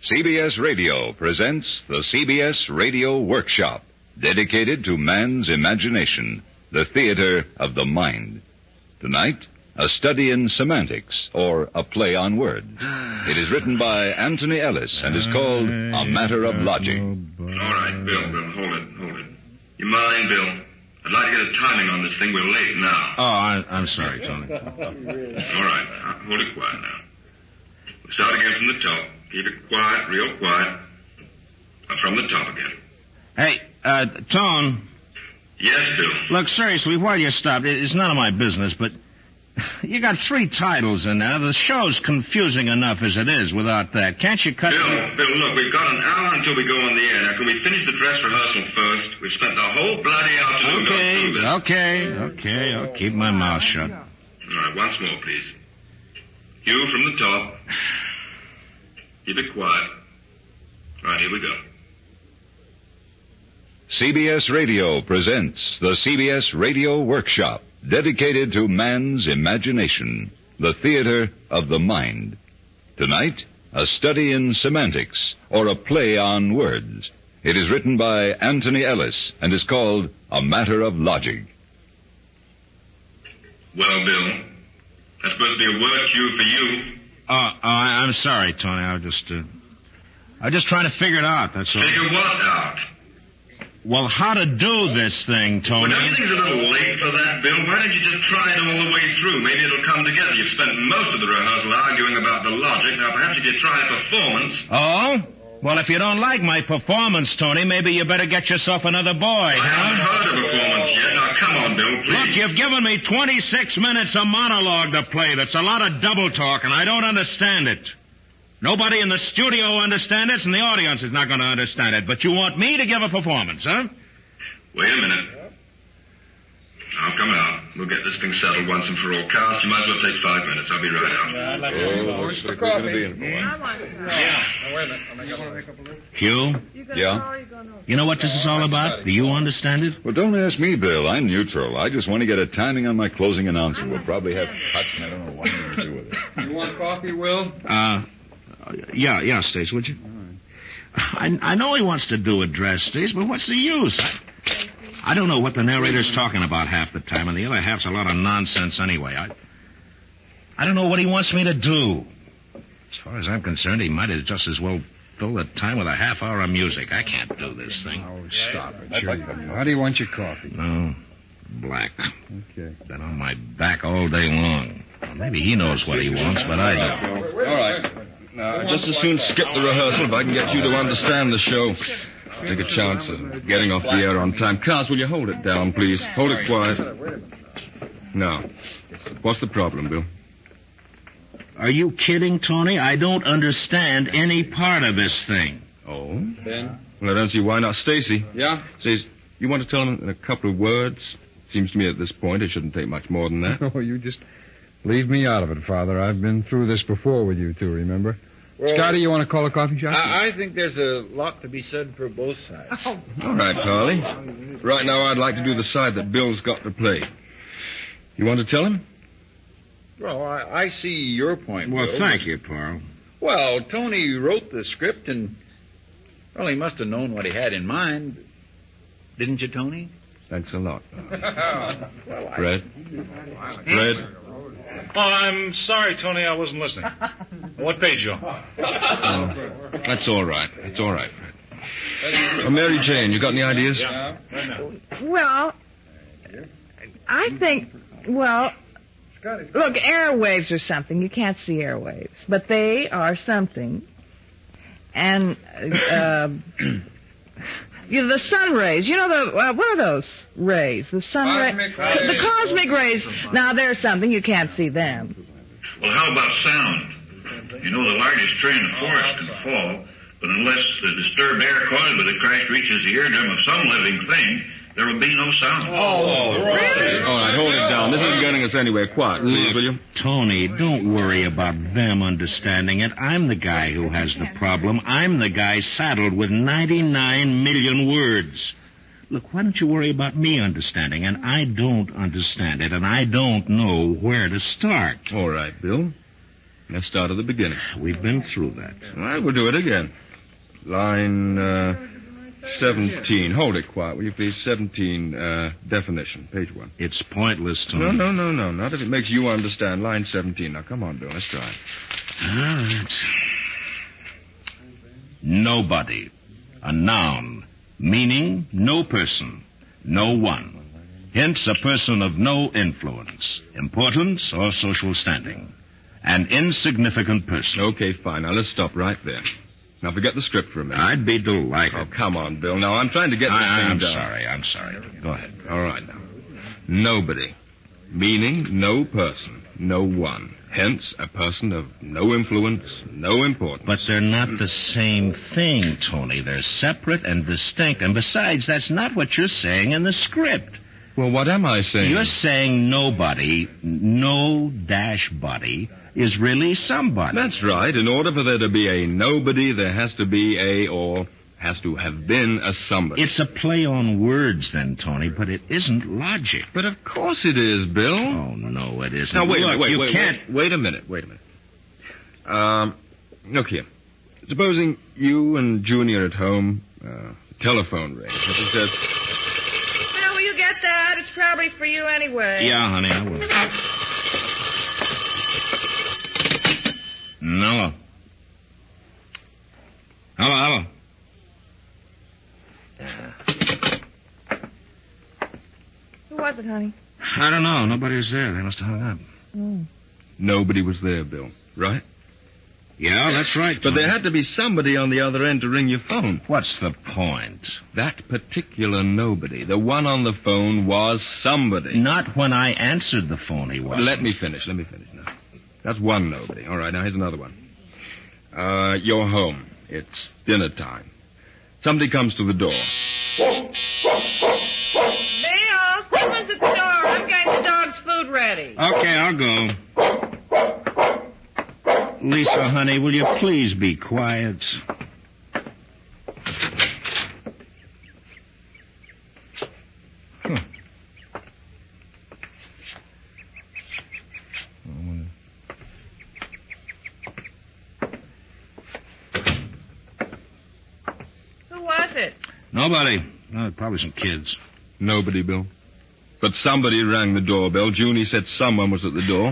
CBS Radio presents the CBS Radio Workshop, dedicated to man's imagination, the theater of the mind. Tonight, a study in semantics, or a play on words. It is written by Anthony Ellis and is called A Matter of Logic. All right, Bill, hold it. You mind, Bill? I'd like to get a timing on this thing. We're late now. Oh, I'm sorry, Tony. All right, hold it quiet now. We'll start again from the top. Keep it quiet, real quiet. From the top again. Hey, Tone. Yes, Bill. Look, seriously, while you stopped, it's none of my business, but you got 3 titles in there. The show's confusing enough as it is without that. Can't you cut... Bill, look, we've got an hour until we go on the air. Now, can we finish the dress rehearsal first? We've spent the whole bloody afternoon going through this. Okay. I'll keep my mouth shut. All right, once more, please. You from the top. Keep it quiet. All right, here we go. CBS Radio presents the CBS Radio Workshop, dedicated to man's imagination, the theater of the mind. Tonight, a study in semantics, or a play on words. It is written by Anthony Ellis and is called A Matter of Logic. Well, Bill, that's supposed to be a word cue for you. I'm sorry, Tony. I was just trying to figure it out, that's all. Figure what out? Well, how to do this thing, Tony. Well, don't you think it's a little late for that, Bill? Why don't you just try it all the way through? Maybe it'll come together. You've spent most of the rehearsal arguing about the logic. Now, perhaps if you try a performance... Oh? Well, if you don't like my performance, Tony, maybe you better get yourself another boy, I haven't heard a performance yet. Now, come on, Bill, please. Look, you've given me 26 minutes of monologue to play. That's a lot of double talk, and I don't understand it. Nobody in the studio understands it, and the audience is not going to understand it. But you want me to give a performance, huh? Wait a minute. I'll come out. We'll get this thing settled once and for all. Carl, you might as well take 5 minutes. I'll be right out. Where's the coffee? Hugh? Yeah? You know what this is all about? Do you understand it? Well, don't ask me, Bill. I'm neutral. I just want to get a timing on my closing announcement. We'll probably have cuts, and I don't know what I'm going to do with it. You want coffee, Will? Yeah, Stace, would you? I know he wants to do a dress, Stace, but what's the use? I don't know what the narrator's talking about half the time, and the other half's a lot of nonsense anyway. I don't know what he wants me to do. As far as I'm concerned, he might have just as well filled the time with a half hour of music. I can't do this thing. Oh, stop it. Sure. How do you want your coffee? No, black. Okay. Been on my back all day long. Well, maybe he knows what he wants, but I don't. All right. Now, I'd just as soon skip the rehearsal if I can get you to understand the show. Take a chance of getting off the air on time. Cars, will you hold it down, please? Hold it quiet. Now, what's the problem, Bill? Are you kidding, Tony? I don't understand any part of this thing. Oh? Ben? Well, I don't see why not. Stacy. Yeah? Stacy, you want to tell him in a couple of words? Seems to me at this point it shouldn't take much more than that. Oh, you just leave me out of it, Father. I've been through this before with you two, remember? Well, Scotty, you want to call a coffee shop? I think there's a lot to be said for both sides. All right, Carly. Right now I'd like to do the side that Bill's got to play. You want to tell him? Well, I see your point, Well, Bill. thank you, Carl. Well, Tony wrote the script, and, well, he must have known what he had in mind. Didn't you, Tony? Thanks a lot. Well, Fred? Fred? Oh, I'm sorry, Tony. I wasn't listening. What page you on? Oh, that's all right. It's all right, Fred. Mary Jane, you got any ideas? Yeah, right now. Well, I think, look, airwaves are something. You can't see airwaves, but they are something. And the sun rays, you know, what are those rays? The sun rays. The cosmic rays. Now, they're something. You can't see them. Well, how about sound? You know, the largest tree in the forest can fall, but unless the disturbed air caused by the crash reaches the eardrum of some living thing, there will be no sound. Really? All right, hold it down. This isn't getting us anywhere. Quiet, please, will you? Tony, don't worry about them understanding it. I'm the guy who has the problem. I'm the guy saddled with 99 million words. Look, why don't you worry about me understanding? And I don't understand it, and I don't know where to start. All right, Bill. Let's start at the beginning. We've been through that. All right, we'll do it again. Line 17. Hold it quiet, will you please? 17, definition, page 1. It's pointless, Tony. No. Not if it makes you understand. Line 17. Now, come on, Bill. Let's try it. All right. Nobody. A noun. Meaning, no person. No one. Hence, a person of no influence, importance, or social standing. An insignificant person. Okay, fine. Now, let's stop right there. Now, forget the script for a minute. I'd be delighted. Oh, come on, Bill. Now, I'm trying to get this thing done. I'm sorry. Go ahead. All right, now. Nobody. Meaning, no person. No one. Hence, a person of no influence, no importance. But they're not the same thing, Tony. They're separate and distinct. And besides, that's not what you're saying in the script. Well, what am I saying? You're saying nobody, no-body, is really somebody. That's right. In order for there to be a nobody, there has to be or has to have been a somebody. It's a play on words then, Tony, but it isn't logic. But of course it is, Bill. Oh, no, it isn't. Now, wait a minute. Look here. Supposing you and Junior are at home, telephone rings. It says... Bill, will you get that? It's probably for you anyway. Yeah, honey, I will. No. Hello. Who was it, honey? I don't know. Nobody was there. They must have hung up. Oh. Nobody was there, Bill. Right? Yeah, that's right, Tony. But there had to be somebody on the other end to ring your phone. What's the point? That particular nobody, the one on the phone, was somebody. Not when I answered the phone, he wasn't. Let me finish now. That's one nobody. All right, now here's another one. You're home. It's dinner time. Somebody comes to the door. Bill, someone's at the door. I'm getting the dog's food ready. Okay, I'll go. Lisa, honey, will you please be quiet? Huh. Who was it? Nobody. Oh, probably some kids. Nobody, Bill. But somebody rang the doorbell. Junie said someone was at the door.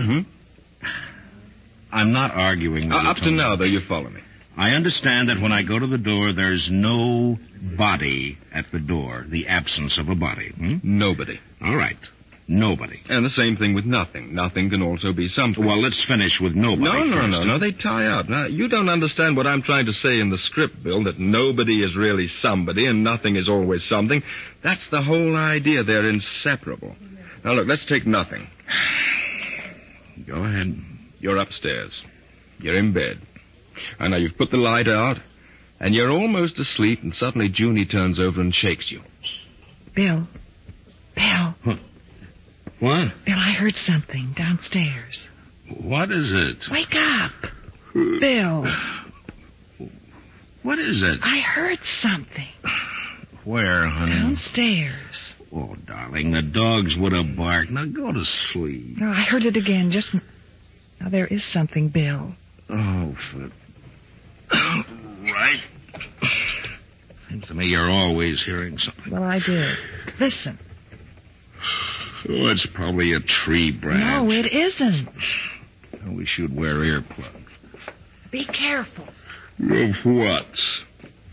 I'm not arguing with you, up to now, though, you follow me. I understand that when I go to the door, there's no body at the door. The absence of a body. Nobody. All right. Nobody. And the same thing with nothing. Nothing can also be something. Well, let's finish with nobody. No. They tie up. Now, you don't understand what I'm trying to say in the script, Bill, that nobody is really somebody and nothing is always something. That's the whole idea. They're inseparable. Now, look, let's take nothing. Go ahead. You're upstairs. You're in bed. And now you've put the light out, and you're almost asleep, and suddenly Junie turns over and shakes you. Bill. What? Bill, I heard something downstairs. What is it? Wake up. Bill. What is it? I heard something. Where, honey? Downstairs. Oh, darling, the dogs would have barked. Now go to sleep. No, I heard it again just... Now, there is something, Bill. Oh, right. Seems to me you're always hearing something. Well, I did. Listen. Oh, it's probably a tree branch. No, it isn't. Oh, we should wear earplugs. Be careful. Of what?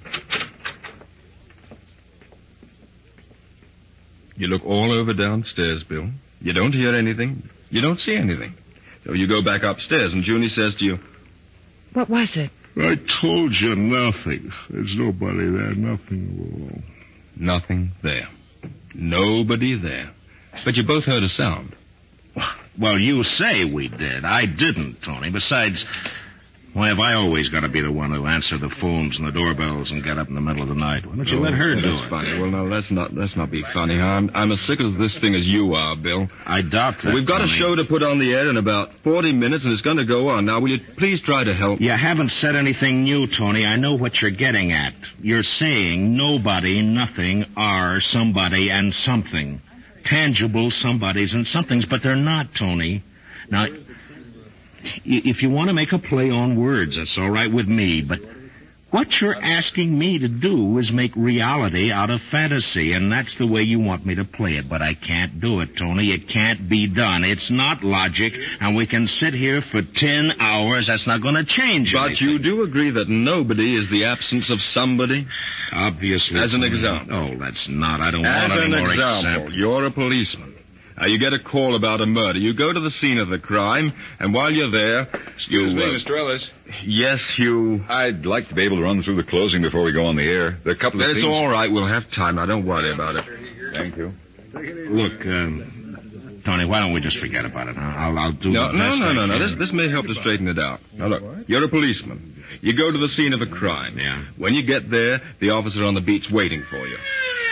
You look all over downstairs, Bill. You don't hear anything. You don't see anything. So you go back upstairs, and Junie says to you... What was it? I told you nothing. There's nobody there, nothing at all. Nothing there. Nobody there. But you both heard a sound. Well, you say we did. I didn't, Tony. Besides, why have I always got to be the one who answer the phones and the doorbells and get up in the middle of the night? Why don't you let her do that's it? Funny. Well, no, let's not be funny. I'm as sick of this thing as you are, Bill. I doubt that, We've got Tony. a show to put on the air in about 40 minutes, and it's going to go on. Now, will you please try to help? You haven't said anything new, Tony. I know what you're getting at. You're saying nobody, nothing, are somebody and something. Tangible somebodies and somethings, but they're not, Tony. Now, if you want to make a play on words, that's all right with me, but what you're asking me to do is make reality out of fantasy, and that's the way you want me to play it. But I can't do it, Tony. It can't be done. It's not logic, and we can sit here for 10 hours. That's not going to change anything. But you do agree that nobody is the absence of somebody? Obviously. As an Tony. example. Oh, that's not. I don't want any more As an example, examples. you're a policeman. You get a call about a murder. You go to the scene of the crime, and while you're there, Excuse me, Mr. Ellis. Yes, you... I'd like to be able to run through the closing before we go on the air. There are a couple of That's things... all right. We'll have time. Now, don't worry about it. Thank you. Look, Tony, why don't we just forget about it? Huh? I'll do the best I No. can. This may help to straighten it out. Now, look, you're a policeman. You go to the scene of a crime. Yeah. When you get there, the officer on the beat's waiting for you.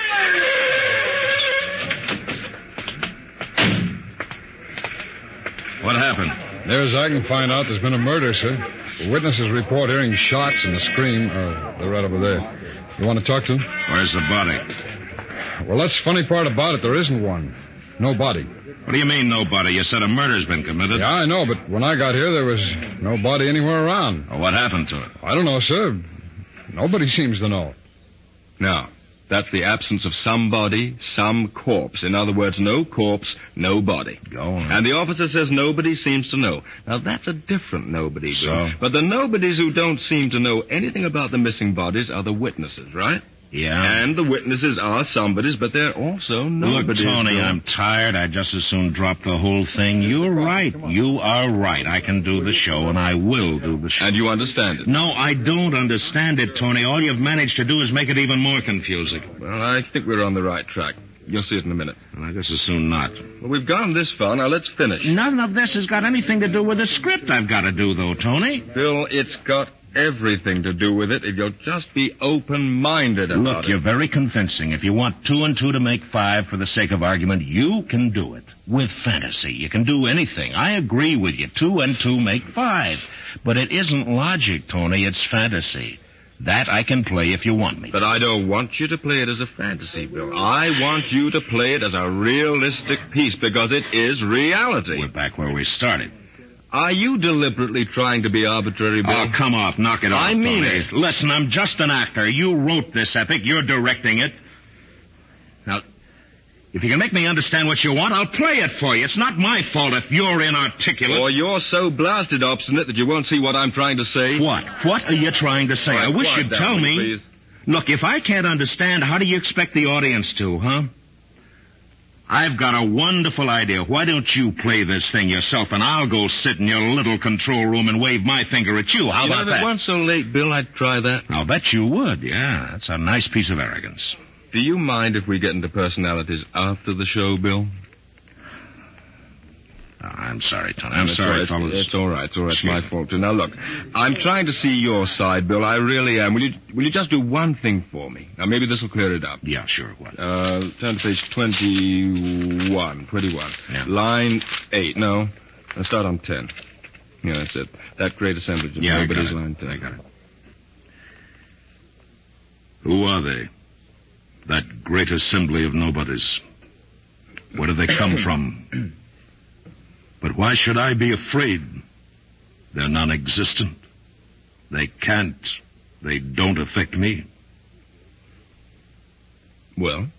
What happened? Near as I can find out, there's been a murder, sir. The witnesses report hearing shots and a scream. They're right over there. You want to talk to them? Where's the body? Well, that's the funny part about it. There isn't one. No body. What do you mean, nobody? You said a murder's been committed. Yeah, I know, but when I got here, there was no body anywhere around. Well, what happened to it? I don't know, sir. Nobody seems to know. Now, that's the absence of somebody, some corpse. In other words, no corpse, no body. Go on. And the officer says nobody seems to know. Now, that's a different nobody. So? Bill. But the nobodies who don't seem to know anything about the missing bodies are the witnesses, right? Yeah. And the witnesses are somebodies, but they're also nobodies. Look, Tony, Bill. I'm tired. I'd just as soon drop the whole thing. You're right. You are right. I can do the show, and I will do the show. And you understand it? No, I don't understand it, Tony. All you've managed to do is make it even more confusing. Well, I think we're on the right track. You'll see it in a minute. Well, I just as soon not. Well, we've gone this far. Now, let's finish. None of this has got anything to do with the script I've got to do, though, Tony. Bill, it's got everything to do with it if you'll just be open-minded about Look, it. you're very convincing. If you want 2 and 2 to make 5 for the sake of argument, you can do it. With fantasy, you can do anything. I agree with you. 2 and 2 make 5. But it isn't logic, Tony. It's fantasy. That I can play if you want me. But I don't want you to play it as a fantasy, Bill. I want you to play it as a realistic piece because it is reality. We're back where we started. Are you deliberately trying to be arbitrary, Bill? Oh, come off. Knock it off, I mean Tony. it. Listen, I'm just an actor. You wrote this epic. You're directing it. Now, if you can make me understand what you want, I'll play it for you. It's not my fault if you're inarticulate. Or you're so blasted obstinate that you won't see what I'm trying to say. What? What are you trying to say? All right, I wish quiet you'd down, tell me. please. Look, if I can't understand, how do you expect the audience to, huh? I've got a wonderful idea. Why don't you play this thing yourself, and I'll go sit in your little control room and wave my finger at you. How You know, about if it that? weren't so late, Bill, I'd try that. I'll bet you would, yeah. That's a nice piece of arrogance. Do you mind if we get into personalities after the show, Bill? Oh, I'm sorry, Tony. I'm sorry, fellas. It's all right. It's all right. It's my fault, too. Now, look, I'm trying to see your side, Bill. I really am. Will you just do one thing for me? Now, maybe this will clear it up. Yeah, sure. What? Turn to page 21. 21. Yeah. Line 8. No. Let's start on 10. Yeah, that's it. That great assemblage of Yeah, I nobody's got it. line 10. I got it. Who are they? That great assembly of nobodies. Where do they come from? But why should I be afraid? They're non-existent. They can't. They don't affect me. Well?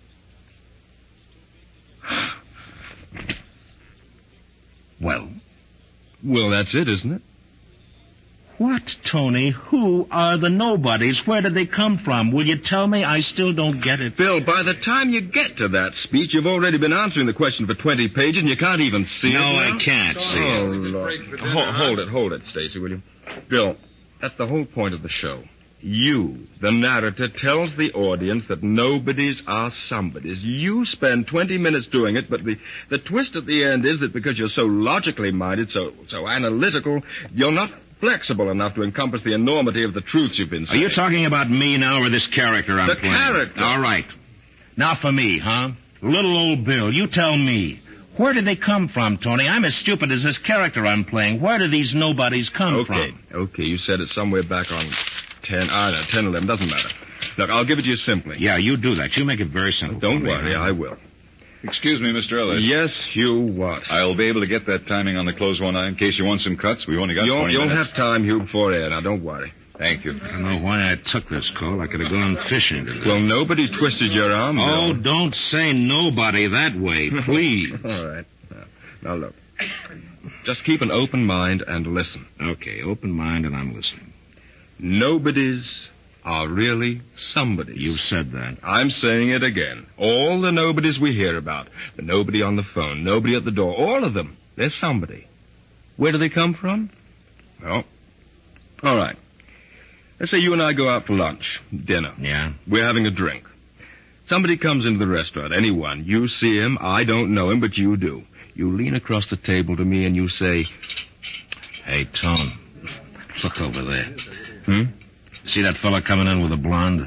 Well, Well, that's it, isn't it? what, Tony? Who are the nobodies? Where did they come from? Will you tell me? I still don't get it. Bill, by the time you get to that speech, you've already been answering the question for 20 pages, and you can't even see it. No, now. I can't see Oh, it. Lord. Hold it, Stacy, will you? Bill, that's the whole point of the show. You, the narrator, tells the audience that nobodies are somebodies. You spend 20 minutes doing it, but the twist at the end is that because you're so logically minded, so analytical, you're not flexible enough to encompass the enormity of the truths you've been Are saying. you talking about me now or this character I'm The playing? character. All right. Now for me, huh? Little old Bill, you tell me. Where did they come from, Tony? I'm as stupid as this character I'm playing. Where do these nobodies come from? Okay, you said it somewhere back on 10, 11, doesn't matter. Look, I'll give it to you simply. Yeah, you do that. You make it very simple. Don't for me, worry, huh? I will. Excuse me, Mr. Ellis. Yes, Hugh, what? I'll be able to get that timing on the close one eye in case you want some cuts. We've only got 20 minutes. You'll have time, Hugh, before air. Now, don't worry. Thank you. I don't know why I took this call. I could have gone fishing today. Well, nobody twisted your arm, Bill. Oh, don't say nobody that way, please. All right. Now, look. Just keep an open mind and listen. Okay, open mind and I'm listening. Nobodies are really somebodies. You've said that. I'm saying it again. All the nobodies we hear about, the nobody on the phone, nobody at the door, all of them, they're somebody. Where do they come from? Well, all right. Let's say you and I go out for lunch, dinner. Yeah? We're having a drink. Somebody comes into the restaurant, anyone. You see him, I don't know him, but you do. You lean across the table to me and you say, Hey, Tone, look over there. Hmm? See that fella coming in with a blonde?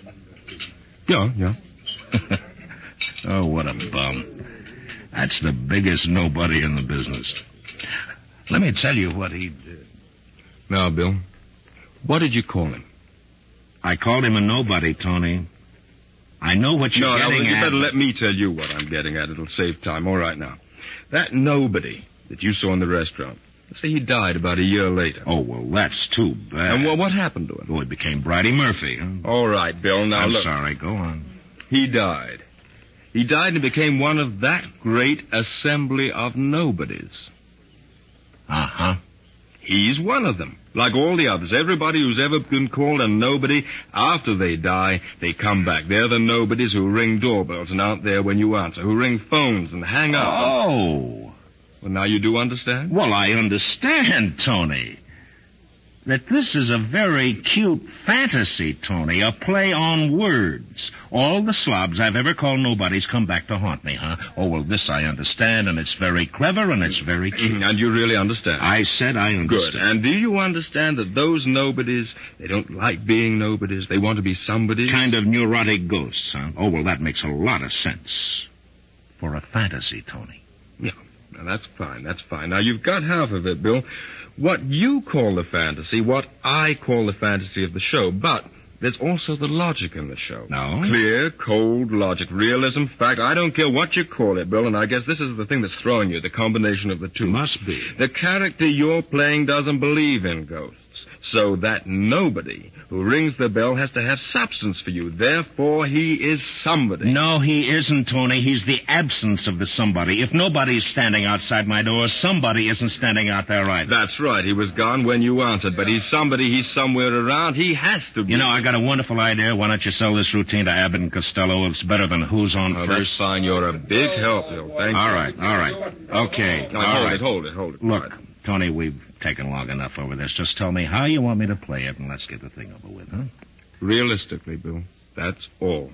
Yeah. Oh, what a bum. That's the biggest nobody in the business. Let me tell you what he did. Now, Bill, what did you call him? I called him a nobody, Tony. I know what you're getting you at. better let me tell you what I'm getting at. It'll save time. All right, now. That nobody that you saw in the restaurant, let's say he died about a year later. Oh, well, that's too bad. And what happened to him? Well, he became Bridie Murphy. Huh? All right, Bill, now I'm look. sorry, go on. He died. He died and became one of that great assembly of nobodies. Uh-huh. He's one of them. Like all the others. Everybody who's ever been called a nobody, after they die, they come back. They're the nobodies who ring doorbells and aren't there when you answer, who ring phones and hang up. Oh. Well, now you do understand? Well, I understand, Tony. That this is a very cute fantasy, Tony, a play on words. All the slobs I've ever called nobodies come back to haunt me, huh? Oh, well, this I understand, and it's very clever, and it's very cute. And you really understand? I said I understand. Good. And do you understand that those nobodies, they don't like being nobodies, they want to be somebody? Kind of neurotic ghosts, huh? Oh, well, that makes a lot of sense. For a fantasy, Tony. Yeah. Now, that's fine. Now, you've got half of it, Bill. What you call the fantasy, what I call the fantasy of the show. But there's also the logic in the show. No? Clear, cold logic, realism, fact. I don't care what you call it, Bill, and I guess this is the thing that's throwing you, the combination of the two. Must be. The character you're playing doesn't believe in ghosts. So that nobody who rings the bell has to have substance for you. Therefore, he is somebody. No, he isn't, Tony. He's the absence of the somebody. If nobody's standing outside my door, somebody isn't standing out there either. That's right. He was gone when you answered, but he's somebody. He's somewhere around. He has to be. You know, I got a wonderful idea. Why don't you sell this routine to Abbott and Costello? It's better than Who's on That's First. fine. You're a big help, Bill. Thank you. All right. Okay. Now, hold it. Look, Tony, we've taken long enough over this. Just tell me how you want me to play it, and let's get the thing over with, huh? Realistically, Bill, that's all.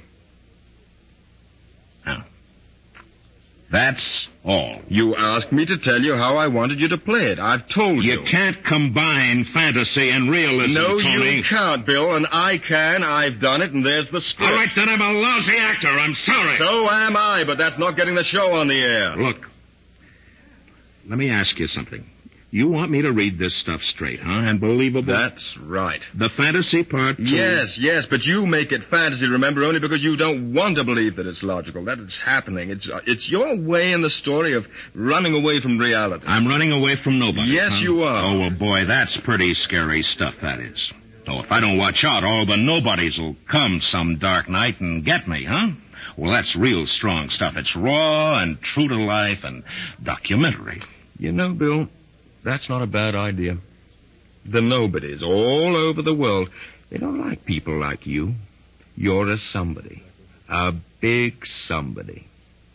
Now, that's all. You asked me to tell you how I wanted you to play it. I've told you. You can't combine fantasy and realism, No, Tony. you can't, Bill, and I can. I've done it, and there's the script. All right, then I'm a lousy actor. I'm sorry. So am I, but that's not getting the show on the air. Look, let me ask you something. You want me to read this stuff straight, huh? And believable? That's right. The fantasy part, too? Yes, but you make it fantasy, remember, only because you don't want to believe that it's logical, that it's happening. It's your way in the story of running away from reality. I'm running away from nobody. Yes, you are. Oh, well, boy, that's pretty scary stuff, that is. Oh, if I don't watch out, all the nobodies will come some dark night and get me, huh? Well, that's real strong stuff. It's raw and true to life and documentary. You know, Bill, that's not a bad idea. The nobodies all over the world, they don't like people like you. You're a somebody. A big somebody.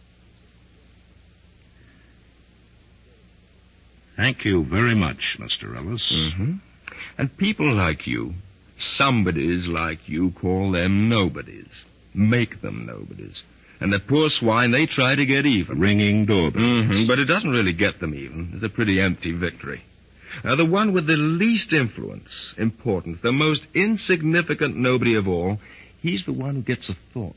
Thank you very much, Mr. Ellis. Mm-hmm. And people like you, somebodies like you, call them nobodies. Make them nobodies. And the poor swine, they try to get even. Ringing doorbells. Mm-hmm, but it doesn't really get them even. It's a pretty empty victory. The one with the least influence, importance, the most insignificant nobody of all, he's the one who gets a thought.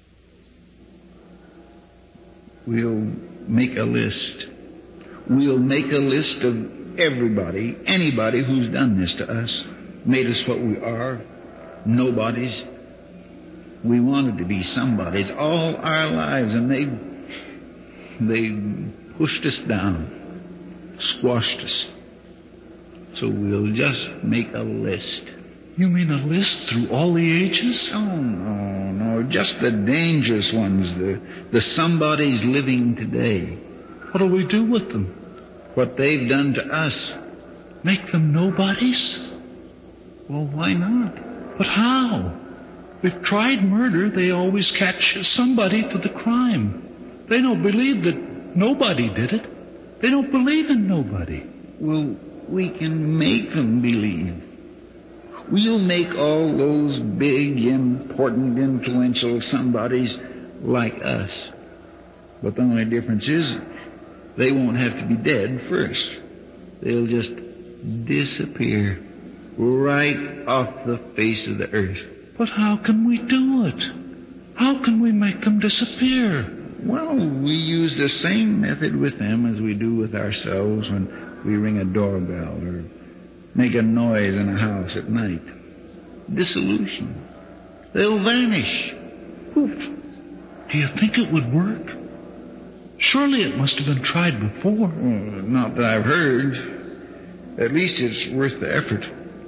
We'll make a list. We'll make a list of everybody, anybody who's done this to us, made us what we are, nobodies. We wanted to be somebodies all our lives, and They pushed us down, squashed us. So we'll just make a list. You mean a list through all the ages? Oh, no, just the dangerous ones, the somebodies living today. What'll we do with them? What they've done to us. Make them nobodies? Well, why not? But how? We've tried murder. They always catch somebody for the crime. They don't believe that nobody did it. They don't believe in nobody. Well, we can make them believe. We'll make all those big, important, influential somebodies like us. But the only difference is they won't have to be dead first. They'll just disappear right off the face of the earth. But how can we do it? How can we make them disappear? Well, we use the same method with them as we do with ourselves when we ring a doorbell or make a noise in a house at night. Dissolution. They'll vanish. Poof. Do you think it would work? Surely it must have been tried before. Well, not that I've heard. At least it's worth the effort.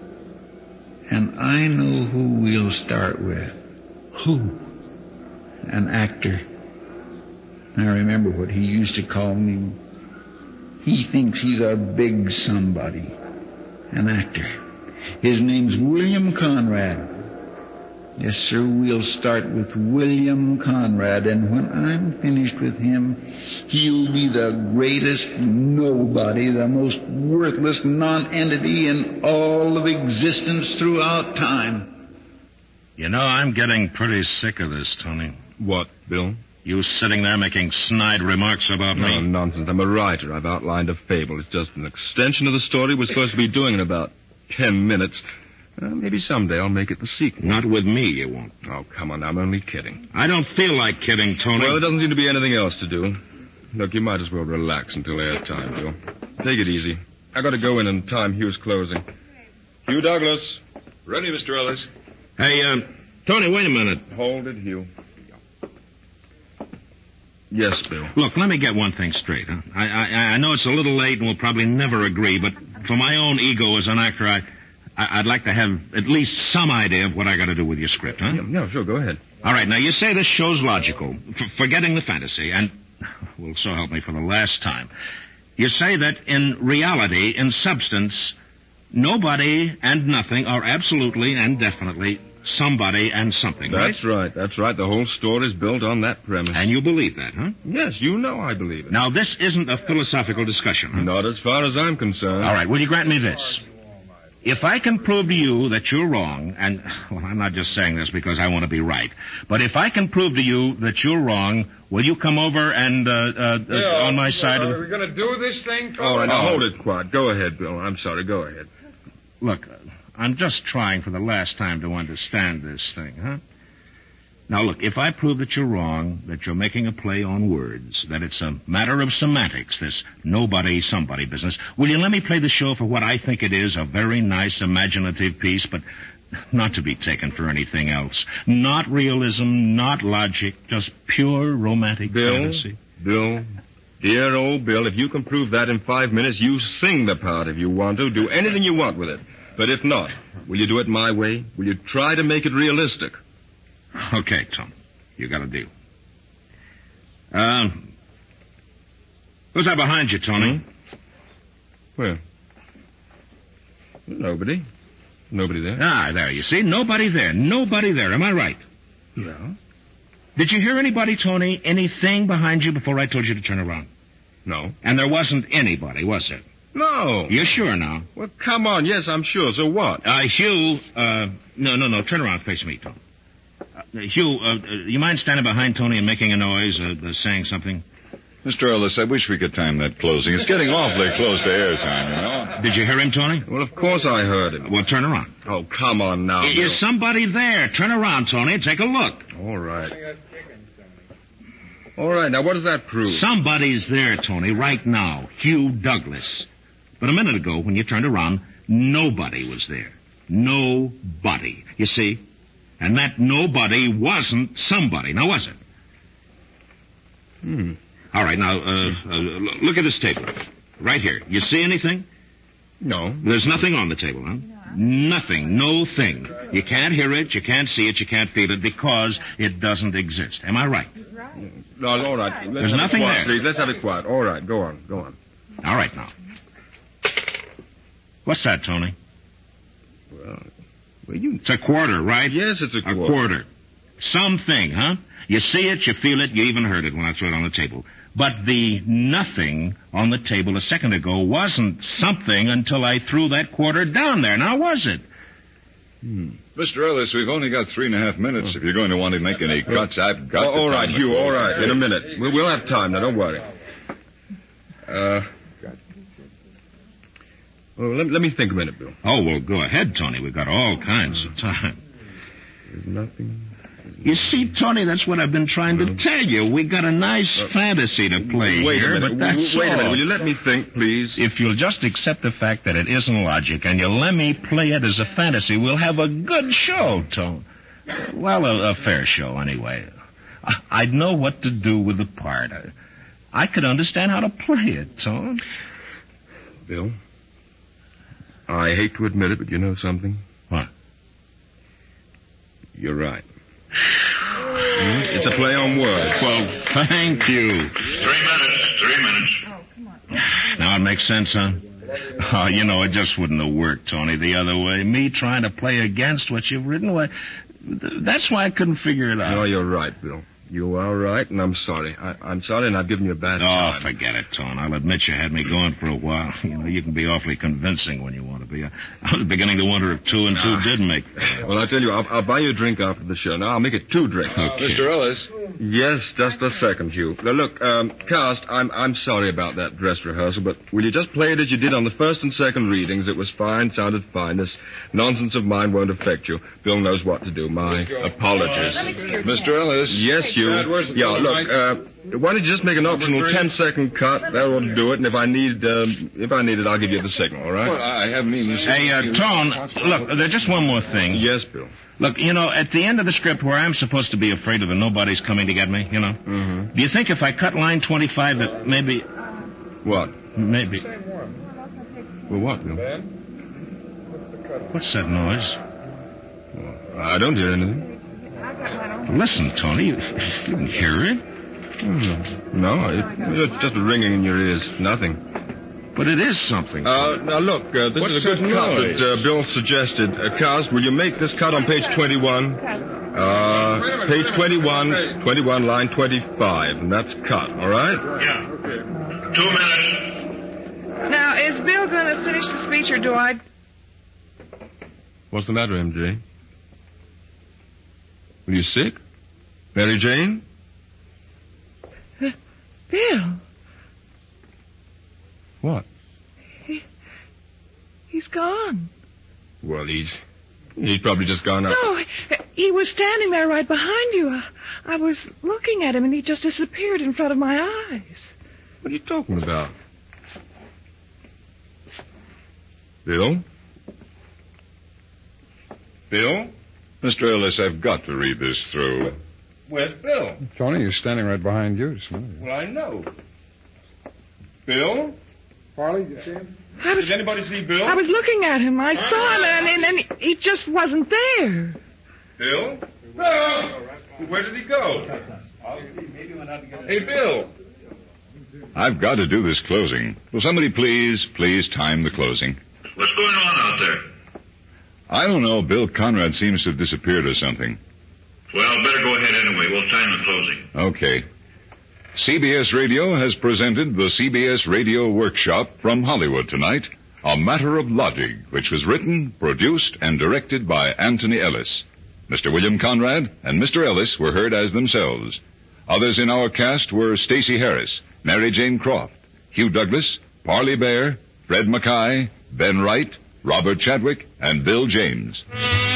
And I know who we'll start with. Who? An actor. I remember what he used to call me. He thinks he's a big somebody. An actor. His name's William Conrad. Yes, sir, we'll start with William Conrad, and when I'm finished with him, he'll be the greatest nobody, the most worthless non-entity in all of existence throughout time. You know, I'm getting pretty sick of this, Tony. What, Bill? You sitting there making snide remarks about me. No, nonsense. I'm a writer. I've outlined a fable. It's just an extension of the story we're supposed to be doing in about 10 minutes. Maybe someday I'll make it the sequel. Not with me, you won't. Oh, come on, I'm only kidding. I don't feel like kidding, Tony. Well, there doesn't seem to be anything else to do. Look, you might as well relax until airtime, Bill. Take it easy. I got to go in and time Hugh's closing. Hugh Douglas. Ready, Mr. Ellis. Hey, Tony, wait a minute. Hold it, Hugh. Yes, Bill. Look, let me get one thing straight, huh? I know it's a little late and we'll probably never agree, but for my own ego as an actor, I'd like to have at least some idea of what I got to do with your script, huh? Yeah, sure, go ahead. All right, now you say this show's logical, forgetting the fantasy, and, well, so help me for the last time. You say that in reality, in substance, nobody and nothing are absolutely and definitely somebody and something, right? That's right. The whole story's built on that premise. And you believe that, huh? Yes, you know I believe it. Now, this isn't a philosophical discussion, huh? Not as far as I'm concerned. All right, will you grant me this? If I can prove to you that you're wrong, and, well, I'm not just saying this because I want to be right, but if I can prove to you that you're wrong, will you come over and, on my side of the... Are we going to do this thing? All right, now hold it quiet. Go ahead, Bill. I'm sorry, go ahead. Look, I'm just trying for the last time to understand this thing, huh? Now, look, if I prove that you're wrong, that you're making a play on words, that it's a matter of semantics, this nobody-somebody business, will you let me play the show for what I think it is, a very nice, imaginative piece, but not to be taken for anything else. Not realism, not logic, just pure romantic fantasy. Bill, dear old Bill, if you can prove that in 5 minutes, you sing the part if you want to. Do anything you want with it. But if not, will you do it my way? Will you try to make it realistic? Okay, Tom. You got a deal. Who's that behind you, Tony? Where? Nobody. Nobody there. Ah, there, you see? Nobody there. Nobody there. Am I right? Yeah. Did you hear anybody, Tony? Anything behind you before I told you to turn around? No. And there wasn't anybody, was there? No. You're sure now? Well, come on. Yes, I'm sure. So what? Hugh, no. Turn around. Face me, Tom. Hugh, you mind standing behind Tony and making a noise, saying something? Mr. Ellis, I wish we could time that closing. It's getting awfully close to airtime, you know. Did you hear him, Tony? Well, of course I heard him. Well, turn around. Oh, come on now. Is somebody there? Turn around, Tony, and take a look. All right. All right, now what does that prove? Somebody's there, Tony, right now. Hugh Douglas. But a minute ago, when you turned around, nobody was there. Nobody. You see? And that nobody wasn't somebody. Now, was it? All right, now, look at this table. Right here. You see anything? No. There's nothing on the table, huh? Nothing. No thing. You can't hear it, you can't see it, you can't feel it because it doesn't exist. Am I right? No, all right. There's nothing there. Please, let's have it quiet. All right, go on. All right, now. What's that, Tony? Well, It's a quarter, right? Yes, it's a quarter. A quarter. Something, huh? You see it, you feel it, you even heard it when I threw it on the table. But the nothing on the table a second ago wasn't something until I threw that quarter down there. Now, was it? Mr. Ellis, we've only got 3.5 minutes. If you're going to want to make any cuts, I've got all right, time. Hugh, all right. In a minute. We'll have time now, don't worry. Well, let me think a minute, Bill. Oh, well, go ahead, Tony. We've got all kinds of time. There's nothing. You see, Tony, that's what I've been trying to tell you. We got a nice fantasy to play Wait here, a minute. but that's Wait a minute. all. Will you let me think, please? If you'll just accept the fact that it isn't logic and you'll let me play it as a fantasy, we'll have a good show, Tony. Well, a fair show, anyway. I'd know what to do with the part. I could understand how to play it, Tony. Bill, I hate to admit it, but you know something? What? You're right. It's a play on words. Well, thank you. 3 minutes. Now it makes sense, huh? Oh, it just wouldn't have worked, Tony, the other way. Me trying to play against what you've written, that's why I couldn't figure it out. No, you're right, Bill. You are right, and I'm sorry. I'm sorry, and I've given you a bad time. Oh, forget it, Tone. I'll admit you had me going for a while. You can be awfully convincing when you want to be. I was beginning to wonder if 2 and 2 did make. Well, I tell you, I'll buy you a drink after the show. Now, I'll make it 2 drinks. Okay. Mr. Ellis. Yes, just a second, Hugh. Now, look, Cast, I'm sorry about that dress rehearsal, but will you just play it as you did on the first and second readings? It was fine, sounded fine. This nonsense of mine won't affect you. Bill knows what to do. My apologies. Mr. Ellis. Yes, Hugh. Yeah, look, why don't you just make an optional 10-second cut? That ought to do it, and if I need it, I'll give you the signal, all right? Well, I haven't even seen... Hey, Tone, look, there's just one more thing. Yes, Bill. Look, at the end of the script where I'm supposed to be afraid of the nobody's coming to get me, Mm-hmm. Do you think if I cut line 25 that maybe... What? Maybe... Well, what, Bill? What's that noise? Well, I don't hear anything. Listen, Tony, you can hear it. No, it's just a ringing in your ears. Nothing. But it is something. Now, look, this What's is a good that cut noise? that Bill suggested. Cast, will you make this cut on page 21? Page 21, line 25, and that's cut, all right? Yeah. 2 minutes. Now, is Bill going to finish the speech, or do I... What's the matter, MJ? Are you sick? Mary Jane? Bill, What? he's gone. Well, he's probably just gone up. No, he was standing there right behind you. I was looking at him, and he just disappeared in front of my eyes. What are you talking about? Bill? Bill? Mr. Ellis, I've got to read this through. Where's Bill? Tony, he's standing right behind you. Well, I know. Bill? Farley, did you see him? Did anybody see Bill? I was looking at him. I saw him, and he just wasn't there. Bill? Bill! Where did he go? Hey, Bill! I've got to do this closing. Will somebody please time the closing? What's going on out there? I don't know. Bill Conrad seems to have disappeared or something. Well, better go ahead anyway. We'll time the closing. Okay. CBS Radio has presented the CBS Radio Workshop from Hollywood tonight, A Matter of Logic, which was written, produced, and directed by Anthony Ellis. Mr. William Conrad and Mr. Ellis were heard as themselves. Others in our cast were Stacey Harris, Mary Jane Croft, Hugh Douglas, Parley Bear, Fred Mackay, Ben Wright, Robert Chadwick, and Bill James.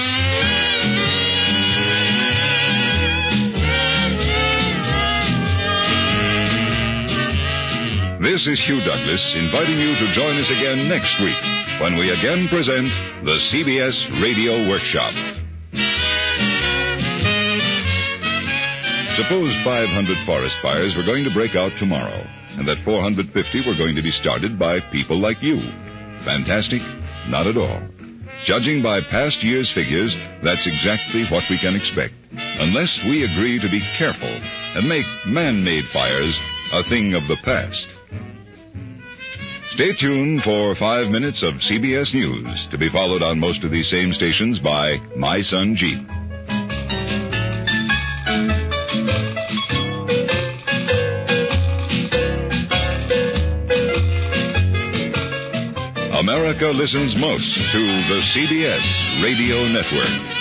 This is Hugh Douglas inviting you to join us again next week when we again present the CBS Radio Workshop. Suppose 500 forest fires were going to break out tomorrow, and that 450 were going to be started by people like you. Fantastic? Not at all. Judging by past year's figures, that's exactly what we can expect, unless we agree to be careful and make man-made fires a thing of the past. Stay tuned for 5 minutes of CBS News, to be followed on most of these same stations by My Son Jeep. America listens most to the CBS Radio Network.